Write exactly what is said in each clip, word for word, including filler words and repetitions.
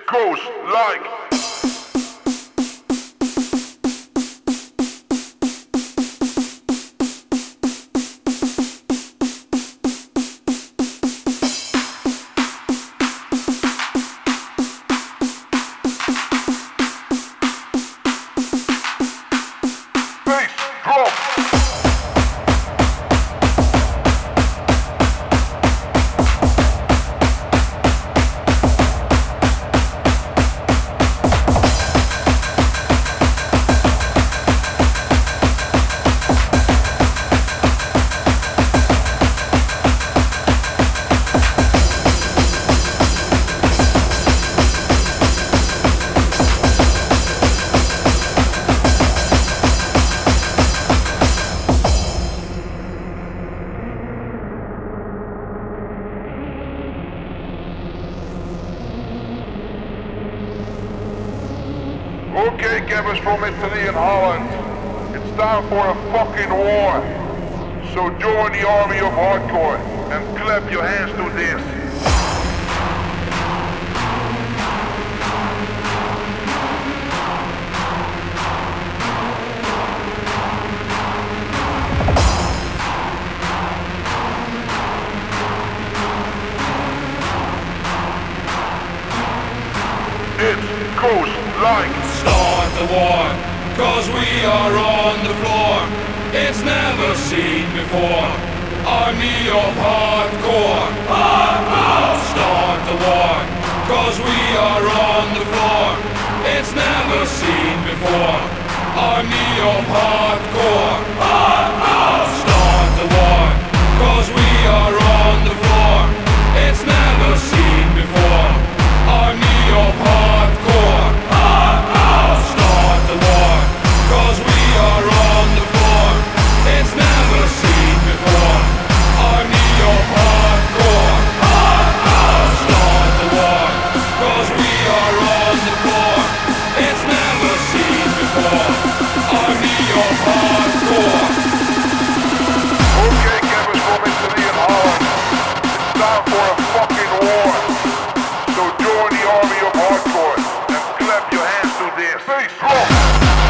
goes like. Bass, drum. Okay, gamers from Italy and Holland, it's time for a fucking war. So join the army of hardcore and clap your hands to this. It goes like. Start the war, cause we are on the floor. It's never seen before. Army of hardcore. Hardcore! Start the war, cause we are on the floor. It's never seen before. Army of hardcore. Hardcore! Start the war, cause we are on the floor. It's never seen before. Army of hardcore. Start the war, cause we are on the floor. It's never seen before. Army of hardcore. Start the war, cause we are on the floor. It's never seen before. Army of hardcore. Okay, gamers from Italy and Holland, it's time for a fucking war. So join the army of hardcore and clap your hands to this. Bass, drum.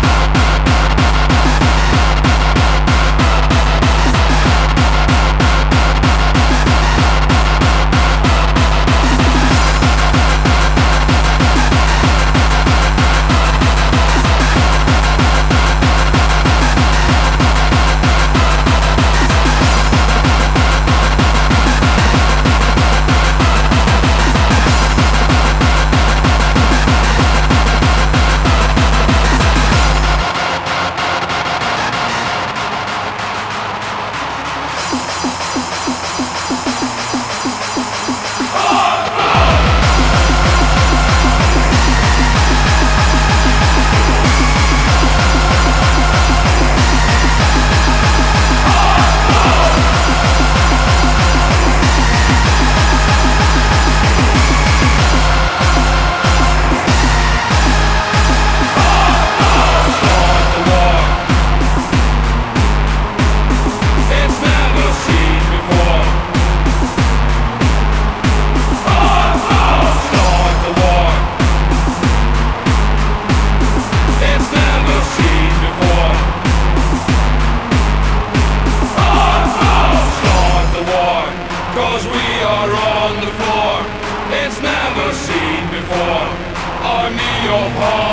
Cause we are on the floor. It's never seen before. Army of hardcore.